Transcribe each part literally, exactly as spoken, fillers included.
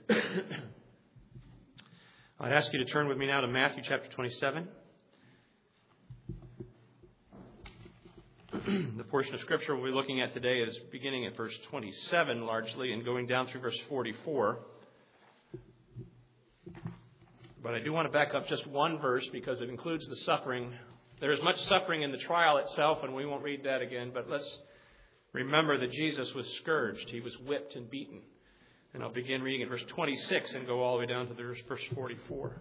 I'd ask you to turn with me now to Matthew chapter twenty-seven. The portion of Scripture we'll be looking at today is beginning at verse twenty-seven largely and going down through verse forty-four. But I do want to back up just one verse because it includes the suffering. There is much suffering in the trial itself, and we won't read that again. But let's remember that Jesus was scourged. He was whipped and beaten. And I'll begin reading at verse twenty-six and go all the way down to the verse forty-four.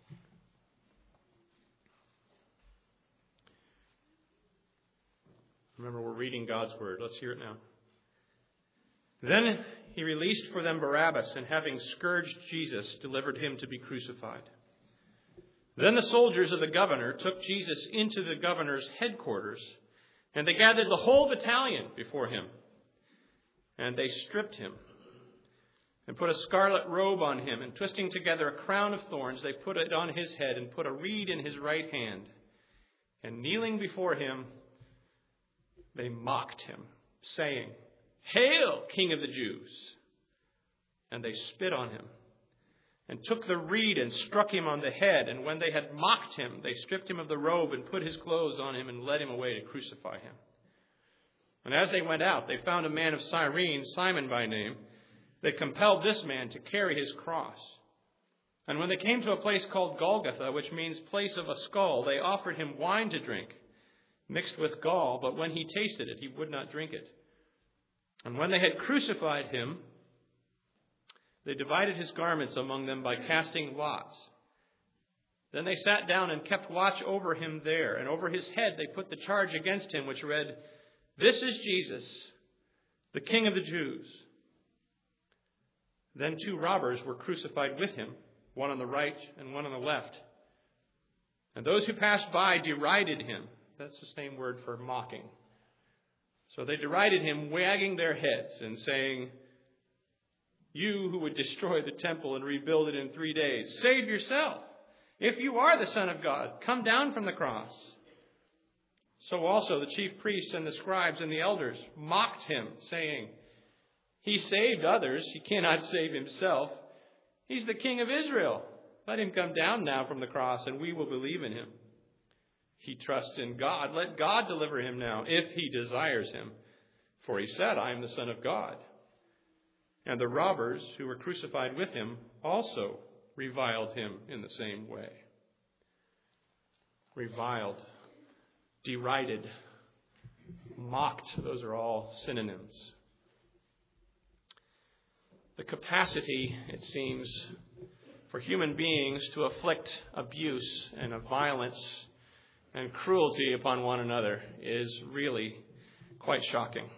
Remember, we're reading God's word. Let's hear it now. Then he released for them Barabbas, and having scourged Jesus, delivered him to be crucified. Then the soldiers of the governor took Jesus into the governor's headquarters, and they gathered the whole battalion before him. And they stripped him and put a scarlet robe on him, and twisting together a crown of thorns, they put it on his head and put a reed in his right hand. And kneeling before him, they mocked him, saying, "Hail, King of the Jews!" And they spit on him and took the reed and struck him on the head. And when they had mocked him, they stripped him of the robe and put his clothes on him and led him away to crucify him. And as they went out, they found a man of Cyrene, Simon by name. They compelled this man to carry his cross. And when they came to a place called Golgotha, which means place of a skull, they offered him wine to drink, mixed with gall, but when he tasted it, he would not drink it. And when they had crucified him, they divided his garments among them by casting lots. Then they sat down and kept watch over him there, and over his head they put the charge against him, which read, "This is Jesus, the King of the Jews." Then two robbers were crucified with him, one on the right and one on the left. And those who passed by derided him. That's the same word for mocking. So they derided him, wagging their heads and saying, "You who would destroy the temple and rebuild it in three days, save yourself. If you are the Son of God, come down from the cross." So also the chief priests and the scribes and the elders mocked him, saying, "He saved others. He cannot save himself. He's the King of Israel. Let him come down now from the cross, and we will believe in him. He trusts in God. Let God deliver him now, if he desires him. For he said, 'I am the Son of God.'" And the robbers who were crucified with him also reviled him in the same way. Reviled, derided, mocked. Those are all synonyms. The capacity, it seems, for human beings to afflict abuse and a violence and cruelty upon one another is really quite shocking.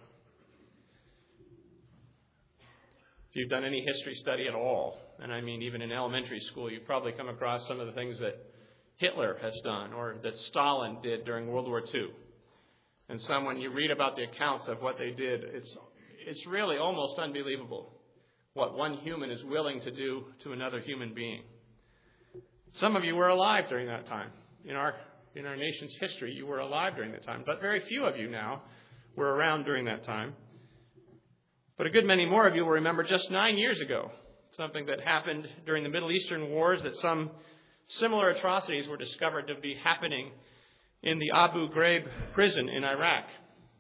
If you've done any history study at all, and I mean even in elementary school, you've probably come across some of the things that Hitler has done or that Stalin did during World War Two. And some, when you read about the accounts of what they did, it's it's really almost unbelievable what one human is willing to do to another human being. Some of you were alive during that time. In our in our nation's history, you were alive during that time. But very few of you now were around during that time. But a good many more of you will remember just nine years ago, something that happened during the Middle Eastern wars, that some similar atrocities were discovered to be happening in the Abu Ghraib prison in Iraq.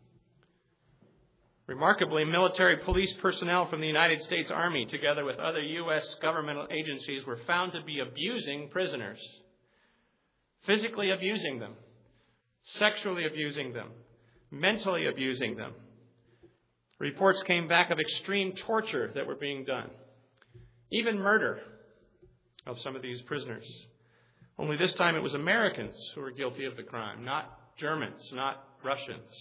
Remarkably, military police personnel from the United States Army, together with other U S governmental agencies, were found to be abusing prisoners, physically abusing them, sexually abusing them, mentally abusing them. Reports came back of extreme torture that were being done, even murder of some of these prisoners. Only this time it was Americans who were guilty of the crime, not Germans, not Russians.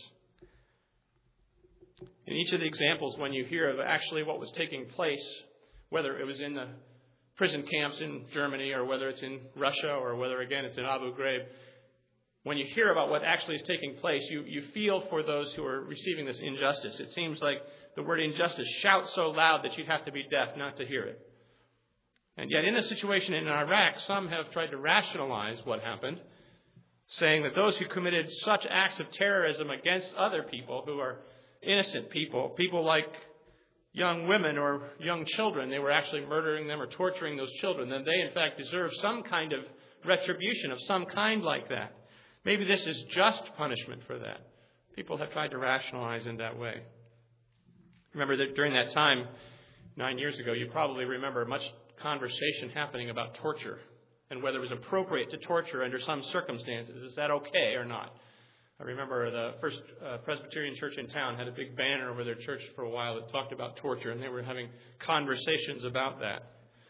In each of the examples, when you hear of actually what was taking place, whether it was in the prison camps in Germany or whether it's in Russia or whether, again, it's in Abu Ghraib, when you hear about what actually is taking place, you, you feel for those who are receiving this injustice. It seems like the word injustice shouts so loud that you'd have to be deaf not to hear it. And yet in the situation in Iraq, some have tried to rationalize what happened, saying that those who committed such acts of terrorism against other people who are innocent people, people like young women or young children, they were actually murdering them or torturing those children, then they in fact deserve some kind of retribution of some kind like that. Maybe this is just punishment for that. People have tried to rationalize in that way. Remember that during that time, nine years ago, you probably remember much conversation happening about torture and whether it was appropriate to torture under some circumstances. Is that okay or not? I remember the first uh, Presbyterian church in town had a big banner over their church for a while that talked about torture, and they were having conversations about that.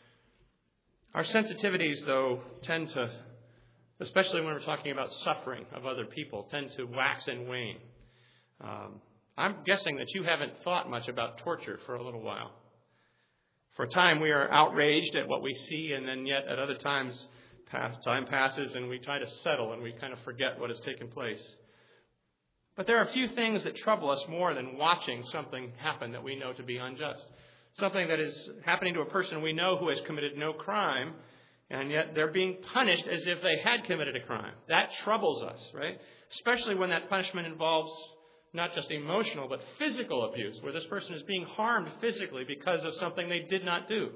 Our sensitivities, though, tend to, especially when we're talking about suffering of other people, tend to wax and wane. Um, I'm guessing that you haven't thought much about torture for a little while. For a time, we are outraged at what we see, and then yet at other times, time passes and we try to settle and we kind of forget what has taken place. But there are a few things that trouble us more than watching something happen that we know to be unjust. Something that is happening to a person we know who has committed no crime, and yet they're being punished as if they had committed a crime. That troubles us, right? Especially when that punishment involves not just emotional, but physical abuse, where this person is being harmed physically because of something they did not do.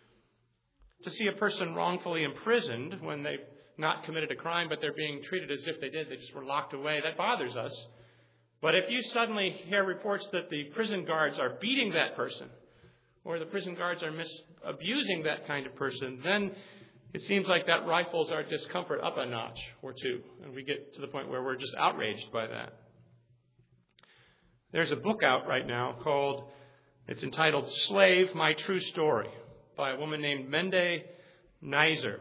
To see a person wrongfully imprisoned when they've not committed a crime, but they're being treated as if they did, they just were locked away, that bothers us. But if you suddenly hear reports that the prison guards are beating that person, or the prison guards are mis-abusing that kind of person, then it seems like that rifles our discomfort up a notch or two, and we get to the point where we're just outraged by that. There's a book out right now called, it's entitled Slave, My True Story, by a woman named Mende Neiser.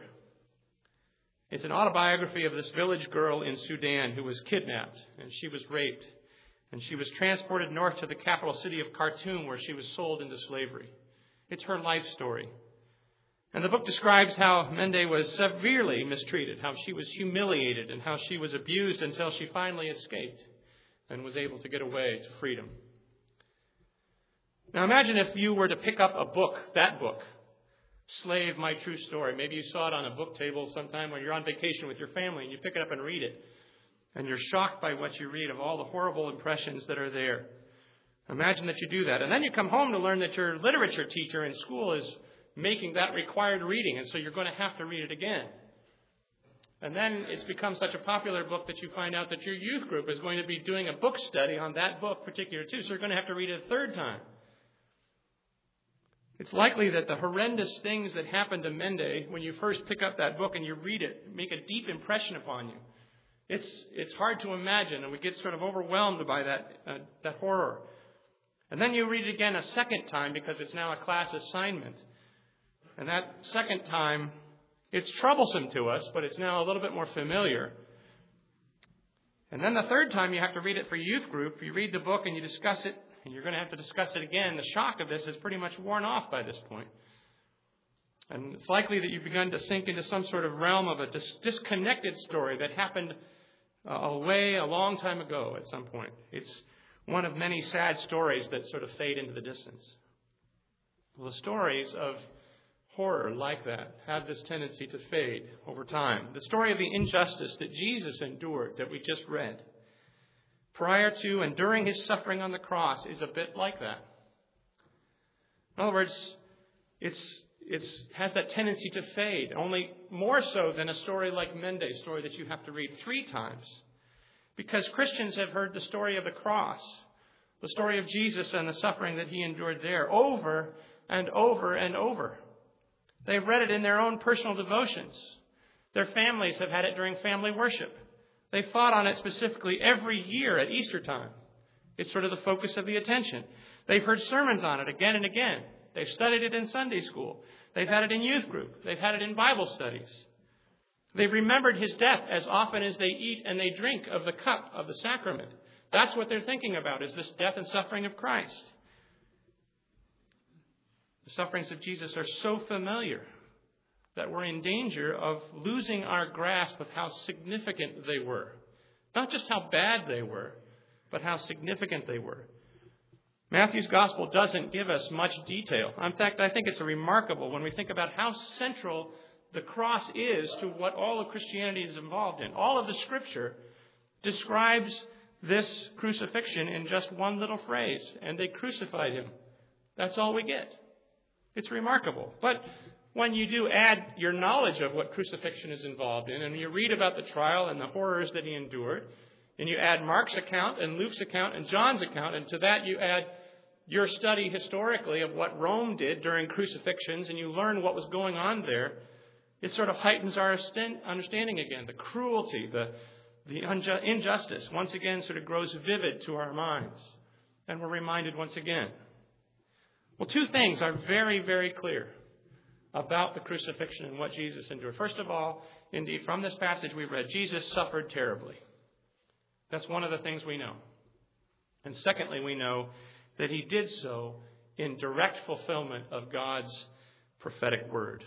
It's an autobiography of this village girl in Sudan who was kidnapped, and she was raped, and she was transported north to the capital city of Khartoum, where she was sold into slavery. It's her life story. And the book describes how Mende was severely mistreated, how she was humiliated, and how she was abused until she finally escaped and was able to get away to freedom. Now imagine if you were to pick up a book, that book, Slave, My True Story. Maybe you saw it on a book table sometime when you're on vacation with your family and you pick it up and read it. And you're shocked by what you read of all the horrible impressions that are there. Imagine that you do that. And then you come home to learn that your literature teacher in school is making that required reading, and so you're going to have to read it again. And then it's become such a popular book that you find out that your youth group is going to be doing a book study on that book particular too, so you're going to have to read it a third time. It's likely that the horrendous things that happened to Mende when you first pick up that book and you read it make a deep impression upon you. It's it's hard to imagine, and we get sort of overwhelmed by that uh, that horror. And then you read it again a second time because it's now a class assignment. And that second time, it's troublesome to us, but it's now a little bit more familiar. And then the third time you have to read it for youth group. You read the book and you discuss it, and you're going to have to discuss it again. The shock of this is pretty much worn off by this point. And it's likely that you've begun to sink into some sort of realm of a dis- disconnected story that happened uh, away a long time ago at some point. It's one of many sad stories that sort of fade into the distance. Well, the stories of horror like that have this tendency to fade over time. The story of the injustice that Jesus endured that we just read prior to and during his suffering on the cross is a bit like that. In other words, it's it's has that tendency to fade, only more so than a story like Mende's story that you have to read three times. Because Christians have heard the story of the cross, the story of Jesus and the suffering that he endured there over and over and over. They've read it in their own personal devotions. Their families have had it during family worship. They fought on it specifically every year at Easter time. It's sort of the focus of the attention. They've heard sermons on it again and again. They've studied it in Sunday school. They've had it in youth group. They've had it in Bible studies. They've remembered his death as often as they eat and they drink of the cup of the sacrament. That's what they're thinking about, is this death and suffering of Christ. The sufferings of Jesus are so familiar that we're in danger of losing our grasp of how significant they were. Not just how bad they were, but how significant they were. Matthew's gospel doesn't give us much detail. In fact, I think it's remarkable when we think about how central the cross is to what all of Christianity is involved in. All of the Scripture describes this crucifixion in just one little phrase, and they crucified him. That's all we get. It's remarkable. But when you do add your knowledge of what crucifixion is involved in, and you read about the trial and the horrors that he endured, and you add Mark's account and Luke's account and John's account, and to that you add your study historically of what Rome did during crucifixions, and you learn what was going on there, it sort of heightens our understanding again. The cruelty, the, the unju- injustice, once again sort of grows vivid to our minds. And we're reminded once again. Well, two things are very, very clear about the crucifixion and what Jesus endured. First of all, indeed, from this passage we read, Jesus suffered terribly. That's one of the things we know. And secondly, we know that he did so in direct fulfillment of God's prophetic word.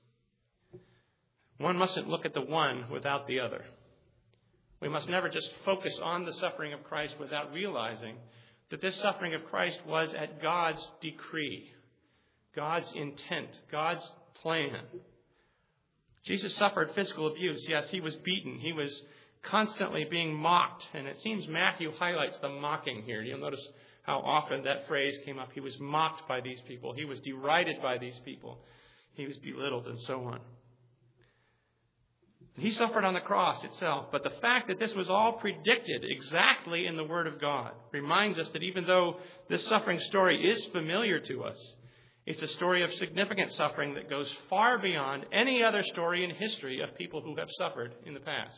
One mustn't look at the one without the other. We must never just focus on the suffering of Christ without realizing that this suffering of Christ was at God's decree, God's intent, God's plan. Jesus suffered physical abuse. Yes, he was beaten. He was constantly being mocked. And it seems Matthew highlights the mocking here. You'll notice how often that phrase came up. He was mocked by these people. He was derided by these people. He was belittled and so on. He suffered on the cross itself. But the fact that this was all predicted exactly in the Word of God reminds us that even though this suffering story is familiar to us, it's a story of significant suffering that goes far beyond any other story in history of people who have suffered in the past.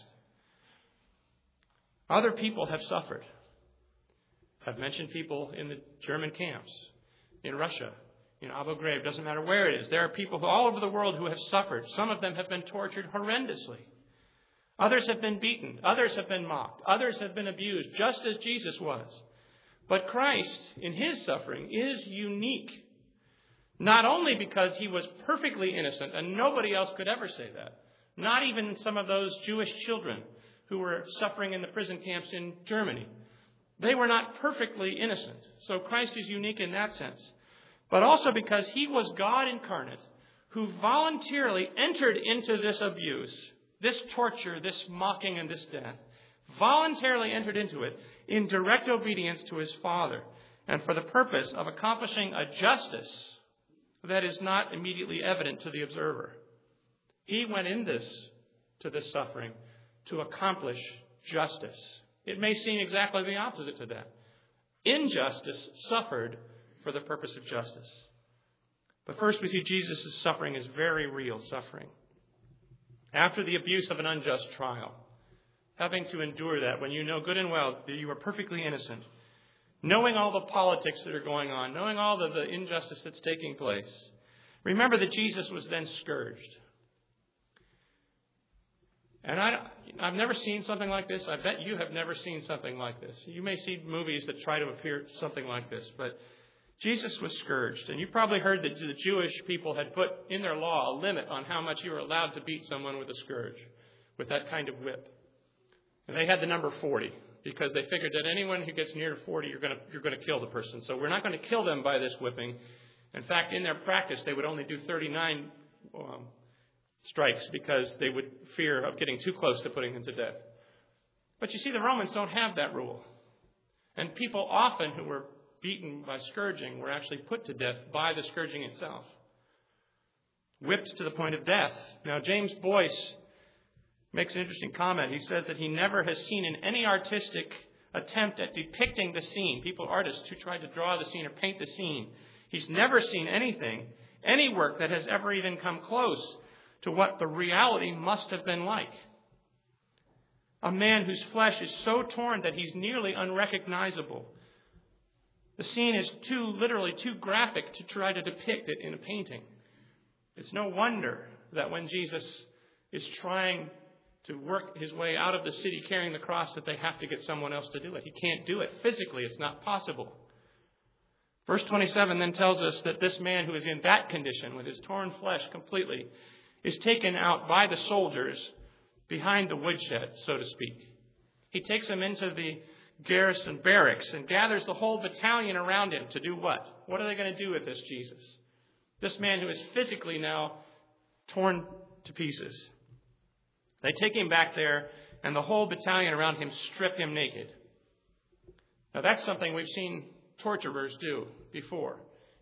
Other people have suffered. I've mentioned people in the German camps, in Russia, in Abu Ghraib. Doesn't matter where it is. There are people all over the world who have suffered. Some of them have been tortured horrendously. Others have been beaten. Others have been mocked. Others have been abused, just as Jesus was. But Christ, in his suffering, is unique. Not only because he was perfectly innocent, and nobody else could ever say that. Not even some of those Jewish children who were suffering in the prison camps in Germany. They were not perfectly innocent. So Christ is unique in that sense. But also because he was God incarnate who voluntarily entered into this abuse, this torture, this mocking, and this death. Voluntarily entered into it in direct obedience to his Father and for the purpose of accomplishing a justice that is not immediately evident to the observer. He went in this, to this suffering, to accomplish justice. It may seem exactly the opposite to that. Injustice suffered for the purpose of justice. But first we see Jesus' suffering is very real suffering. After the abuse of an unjust trial, having to endure that when you know good and well that you are perfectly innocent, knowing all the politics that are going on, knowing all the, the injustice that's taking place, remember that Jesus was then scourged. And I, I've never seen something like this. I bet you have never seen something like this. You may see movies that try to appear something like this, but Jesus was scourged. And you probably heard that the Jewish people had put in their law a limit on how much you were allowed to beat someone with a scourge, with that kind of whip. And they had the number forty because they figured that anyone who gets near forty, you're going to, you're going to kill the person. So we're not going to kill them by this whipping. In fact, in their practice, they would only do thirty-nine um, strikes because they would fear of getting too close to putting them to death. But you see, the Romans don't have that rule. And people often who were beaten by scourging were actually put to death by the scourging itself. Whipped to the point of death. Now, James Boyce makes an interesting comment. He says that he never has seen in any artistic attempt at depicting the scene, people, artists who tried to draw the scene or paint the scene, he's never seen anything, any work that has ever even come close to what the reality must have been like. A man whose flesh is so torn that he's nearly unrecognizable. The scene is too, literally too graphic to try to depict it in a painting. It's no wonder that when Jesus is trying to work his way out of the city carrying the cross that they have to get someone else to do it. He can't do it. Physically, it's not possible. Verse twenty-seven then tells us that this man who is in that condition, with his torn flesh completely, is taken out by the soldiers behind the woodshed, so to speak. He takes him into the garrison barracks and gathers the whole battalion around him to do what? What are they going to do with this Jesus? This man who is physically now torn to pieces. They take him back there and the whole battalion around him strip him naked. Now that's something we've seen torturers do before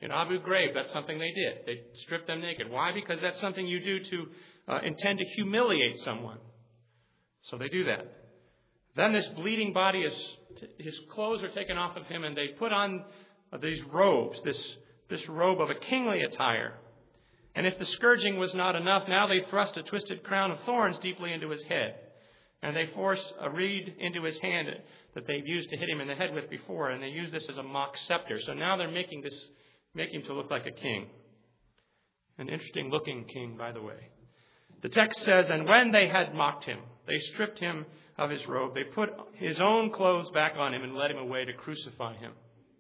In Abu Ghraib, that's something they did. They stripped them naked. Why? Because that's something you do to uh, intend to humiliate someone. So they do that. Then this bleeding body is, his clothes are taken off of him, and they put on these robes, this, this robe of a kingly attire. And if the scourging was not enough, now they thrust a twisted crown of thorns deeply into his head. And they force a reed into his hand that they've used to hit him in the head with before, and they use this as a mock scepter. So now they're making this, making him to look like a king. An interesting looking king, by the way. The text says, and when they had mocked him, they stripped him of his robe. They put his own clothes back on him and led him away to crucify him.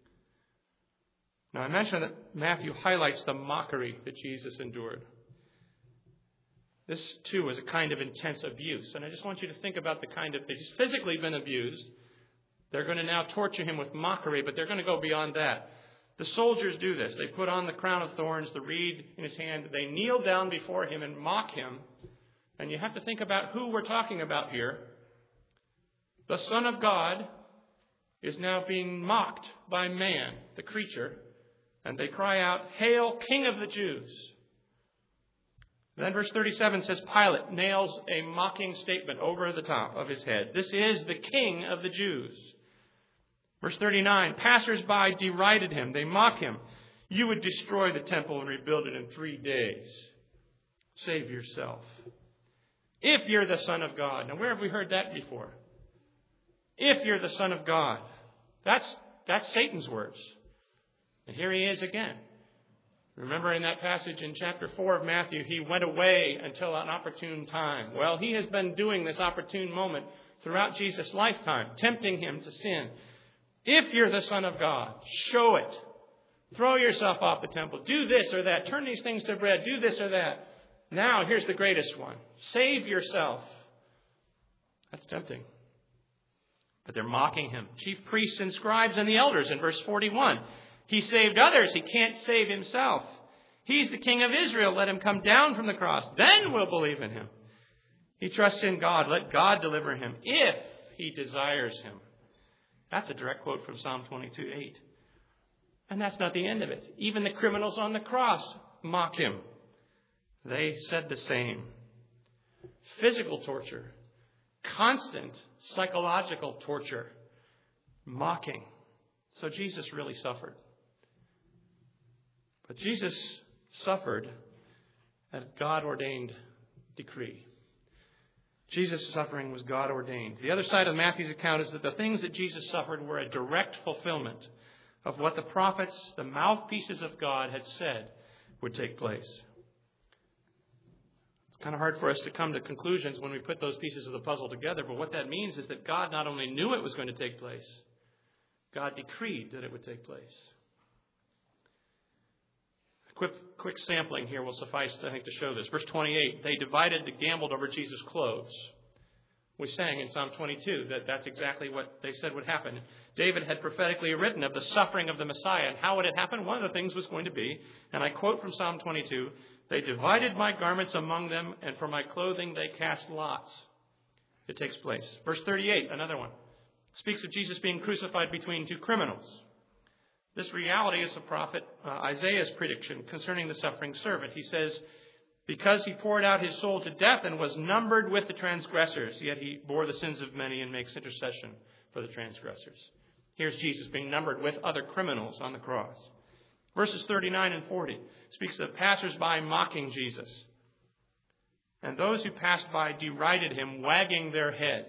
Now, I mentioned that Matthew highlights the mockery that Jesus endured. This, too, was a kind of intense abuse. And I just want you to think about the kind of, he's physically been abused. They're going to now torture him with mockery, but they're going to go beyond that. The soldiers do this. They put on the crown of thorns, the reed in his hand. They kneel down before him and mock him. And you have to think about who we're talking about here. The Son of God is now being mocked by man, the creature. And they cry out, "Hail, King of the Jews!" Then verse thirty-seven says Pilate nails a mocking statement over the top of his head. This is the King of the Jews. Verse thirty-nine, passers-by derided him. They mock him. You would destroy the temple and rebuild it in three days. Save yourself. If you're the Son of God. Now, where have we heard that before? If you're the Son of God. That's, that's Satan's words. And here he is again. Remember in that passage in chapter four of Matthew, he went away until an opportune time. Well, he has been doing this opportune moment throughout Jesus' lifetime, tempting him to sin. If you're the Son of God, show it. Throw yourself off the temple. Do this or that. Turn these things to bread. Do this or that. Now, here's the greatest one. Save yourself. That's tempting. But they're mocking him. Chief priests and scribes and the elders in verse forty-one. He saved others. He can't save himself. He's the King of Israel. Let him come down from the cross. Then we'll believe in him. He trusts in God. Let God deliver him if he desires him. That's a direct quote from Psalm twenty-two eight. And that's not the end of it. Even the criminals on the cross mock him. They said the same. Physical torture. Constant psychological torture. Mocking. So Jesus really suffered. But Jesus suffered at a God-ordained decree. Jesus' suffering was God-ordained. The other side of Matthew's account is that the things that Jesus suffered were a direct fulfillment of what the prophets, the mouthpieces of God, had said would take place. It's kind of hard for us to come to conclusions when we put those pieces of the puzzle together, but what that means is that God not only knew it was going to take place, God decreed that it would take place. Quick, quick sampling here will suffice, I think, to show this. Verse twenty-eight, they divided, they gambled over Jesus' clothes. We sang in Psalm twenty-two that that's exactly what they said would happen. David had prophetically written of the suffering of the Messiah and how it had happened. One of the things was going to be, and I quote from Psalm twenty-two, they divided my garments among them, and for my clothing they cast lots. It takes place. Verse thirty-eight, another one, speaks of Jesus being crucified between two criminals. This reality is the prophet uh, Isaiah's prediction concerning the suffering servant. He says, because he poured out his soul to death and was numbered with the transgressors, yet he bore the sins of many and makes intercession for the transgressors. Here's Jesus being numbered with other criminals on the cross. Verses thirty-nine and forty speaks of passers-by mocking Jesus. And those who passed by derided him, wagging their heads.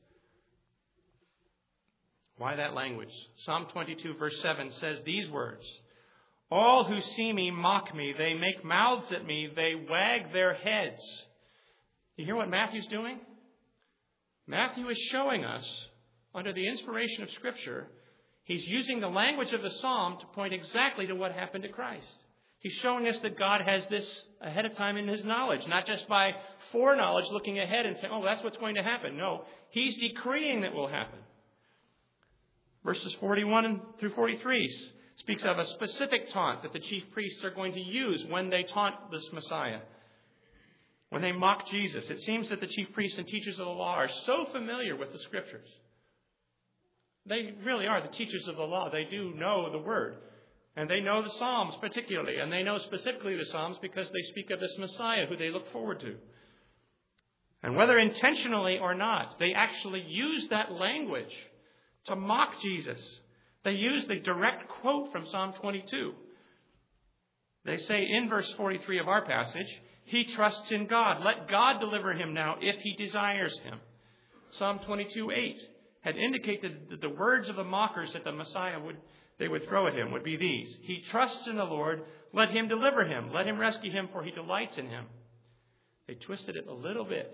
Why that language? Psalm twenty-two verse seven says these words. All who see me mock me. They make mouths at me. They wag their heads. You hear what Matthew's doing? Matthew is showing us, under the inspiration of Scripture, he's using the language of the psalm to point exactly to what happened to Christ. He's showing us that God has this ahead of time in his knowledge, not just by foreknowledge looking ahead and saying, oh, that's what's going to happen. No, he's decreeing that will happen. Verses forty-one through forty-three speaks of a specific taunt that the chief priests are going to use when they taunt this Messiah. When they mock Jesus, it seems that the chief priests and teachers of the law are so familiar with the Scriptures. They really are the teachers of the law. They do know the Word. And they know the Psalms particularly, and they know specifically the Psalms because they speak of this Messiah who they look forward to. And whether intentionally or not, they actually use that language to mock Jesus. They use the direct quote from Psalm twenty-two. They say in verse forty-three of our passage, he trusts in God. Let God deliver him now if he desires him. Psalm twenty-two eight had indicated that the words of the mockers that the Messiah would they would throw at him would be these. He trusts in the Lord. Let him deliver him. Let him rescue him, for he delights in him. They twisted it a little bit.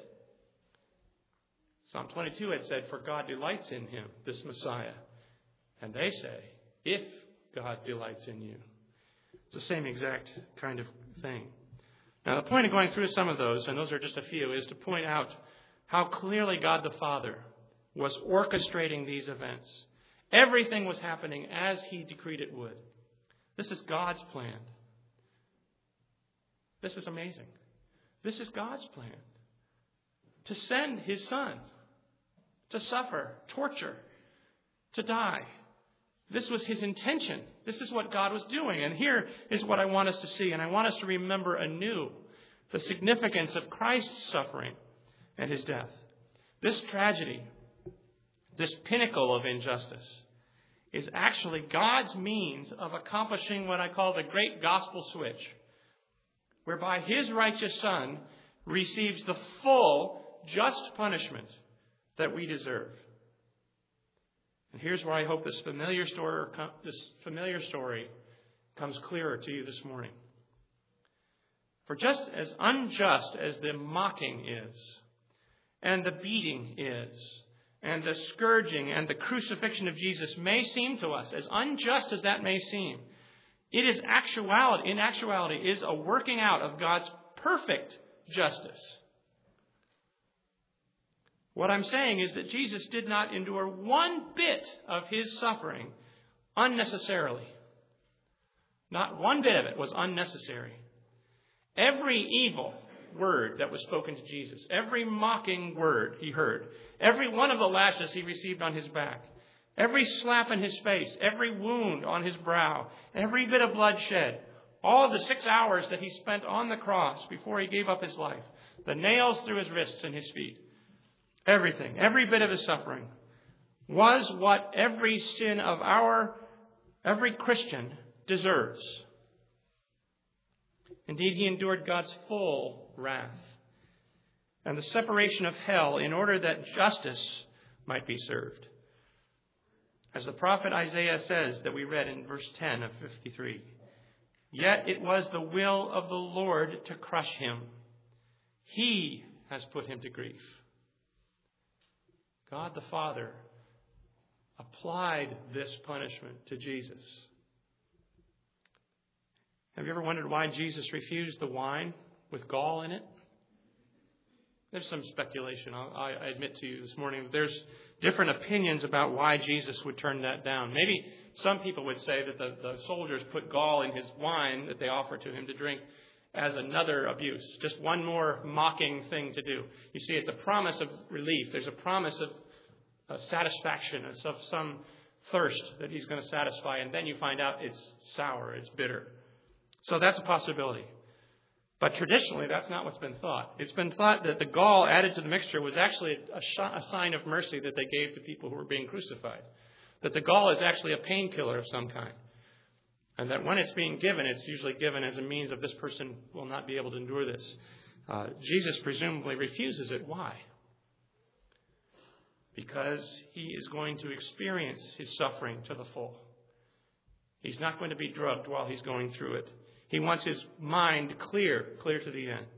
Psalm twenty-two had said, for God delights in him, this Messiah. And they say, if God delights in you. It's the same exact kind of thing. Now, the point of going through some of those, and those are just a few, is to point out how clearly God the Father was orchestrating these events. Everything was happening as he decreed it would. This is God's plan. This is amazing. This is God's plan. To send his Son to suffer, torture, to die. This was his intention. This is what God was doing. And here is what I want us to see. And I want us to remember anew the significance of Christ's suffering and his death. This tragedy, this pinnacle of injustice, is actually God's means of accomplishing what I call the great gospel switch, whereby his righteous Son receives the full just punishment that we deserve. And here's where I hope this familiar story, this familiar story comes clearer to you this morning. For just as unjust as the mocking is, and the beating is, and the scourging and the crucifixion of Jesus may seem to us, as unjust as that may seem, it is actuality, in actuality, is a working out of God's perfect justice. What I'm saying is that Jesus did not endure one bit of his suffering unnecessarily. Not one bit of it was unnecessary. Every evil word that was spoken to Jesus, every mocking word he heard, every one of the lashes he received on his back, every slap in his face, every wound on his brow, every bit of blood shed, all of the six hours that he spent on the cross before he gave up his life, the nails through his wrists and his feet, everything, every bit of his suffering was what every sin of our, every Christian deserves. Indeed, he endured God's full wrath and the separation of hell in order that justice might be served. As the prophet Isaiah says that we read in verse ten of fifty-three, yet it was the will of the Lord to crush him. He has put him to grief. God the Father applied this punishment to Jesus. Have you ever wondered why Jesus refused the wine with gall in it? There's some speculation, I'll, I admit to you this morning. There's different opinions about why Jesus would turn that down. Maybe some people would say that the, the soldiers put gall in his wine that they offered to him to drink as another abuse, just one more mocking thing to do. You see, it's a promise of relief. There's a promise of uh, satisfaction, of some thirst that he's going to satisfy, and then you find out it's sour, it's bitter. So that's a possibility. But traditionally, that's not what's been thought. It's been thought that the gall added to the mixture was actually a, sh- a sign of mercy that they gave to people who were being crucified. That the gall is actually a painkiller of some kind. And that when it's being given, it's usually given as a means of this person will not be able to endure this. Uh, Jesus presumably refuses it. Why? Because he is going to experience his suffering to the full. He's not going to be drugged while he's going through it. He wants his mind clear, clear to the end.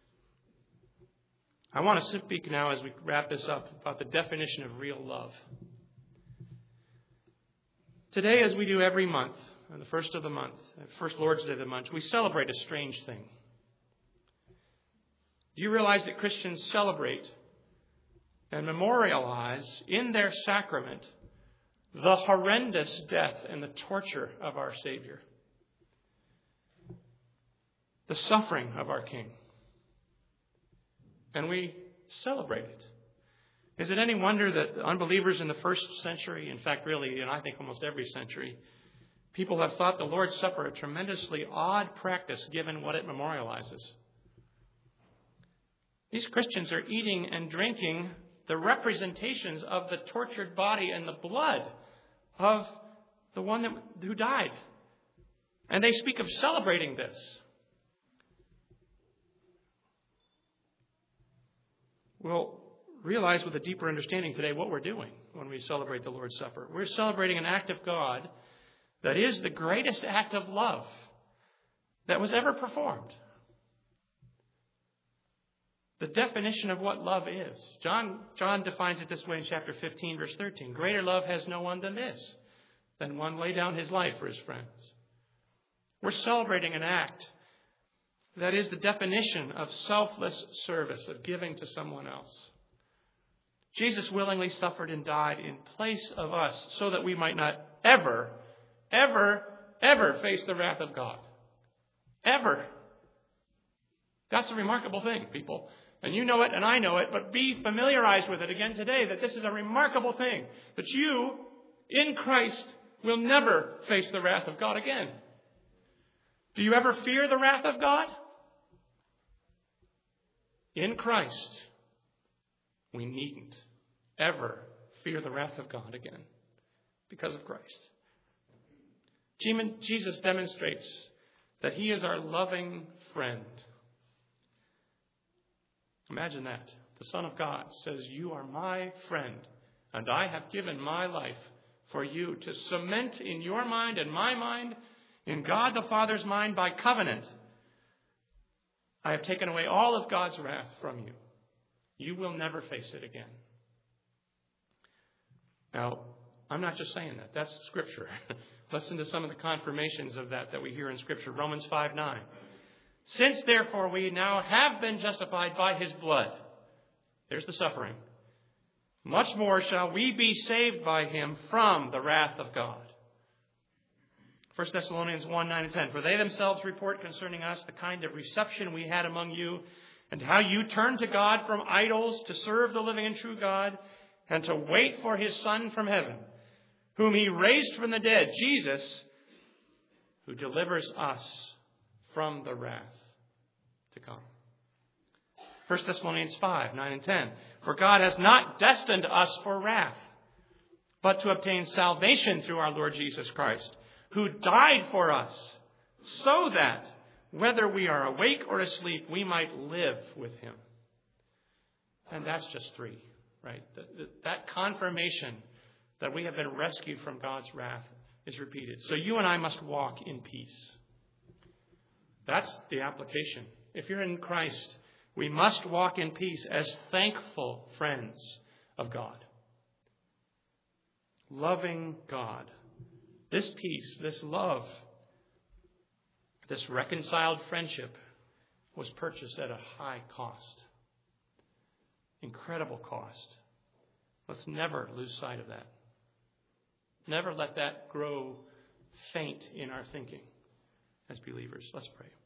I want to speak now as we wrap this up about the definition of real love. Today, as we do every month, on the first of the month, first Lord's Day of the month, we celebrate a strange thing. Do you realize that Christians celebrate and memorialize in their sacrament the horrendous death and the torture of our Savior? The suffering of our King. And we celebrate it. Is it any wonder that unbelievers in the first century, in fact, really, and I think almost every century, People have thought the Lord's Supper a tremendously odd practice given what it memorializes. These Christians are eating and drinking the representations of the tortured body and the blood of the one that, who died. And they speak of celebrating this. We'll realize with a deeper understanding today what we're doing when we celebrate the Lord's Supper. We're celebrating an act of God that is the greatest act of love that was ever performed. The definition of what love is. John, John defines it this way in chapter fifteen, verse thirteen. Greater love has no one than this, than one lay down his life for his friends. We're celebrating an act that is the definition of selfless service, of giving to someone else. Jesus willingly suffered and died in place of us so that we might not ever, ever, ever face the wrath of God. Ever. That's a remarkable thing, people. And you know it and I know it, but be familiarized with it again today, that this is a remarkable thing. That you, in Christ, will never face the wrath of God again. Do you ever fear the wrath of God? In Christ, we needn't ever fear the wrath of God again because of Christ. Jesus demonstrates that he is our loving friend. Imagine that. The Son of God says, "You are my friend, and I have given my life for you," to cement in your mind and my mind, in God the Father's mind by covenant. I have taken away all of God's wrath from you. You will never face it again. Now, I'm not just saying that. That's Scripture. Listen to some of the confirmations of that that we hear in Scripture. Romans five nine. Since, therefore, we now have been justified by his blood. There's the suffering. Much more shall we be saved by him from the wrath of God. First Thessalonians one nine and ten. For they themselves report concerning us the kind of reception we had among you, and how you turned to God from idols to serve the living and true God, and to wait for his Son from heaven, whom he raised from the dead, Jesus, who delivers us from the wrath to come. First Thessalonians five nine and ten. For God has not destined us for wrath, but to obtain salvation through our Lord Jesus Christ, who died for us, so that, whether we are awake or asleep, we might live with him. And that's just three, right? That confirmation that we have been rescued from God's wrath is repeated. So you and I must walk in peace. That's the application. If you're in Christ, we must walk in peace as thankful friends of God. Loving God. This peace, this love, this reconciled friendship was purchased at a high cost. Incredible cost. Let's never lose sight of that. Never let that grow faint in our thinking as believers. Let's pray.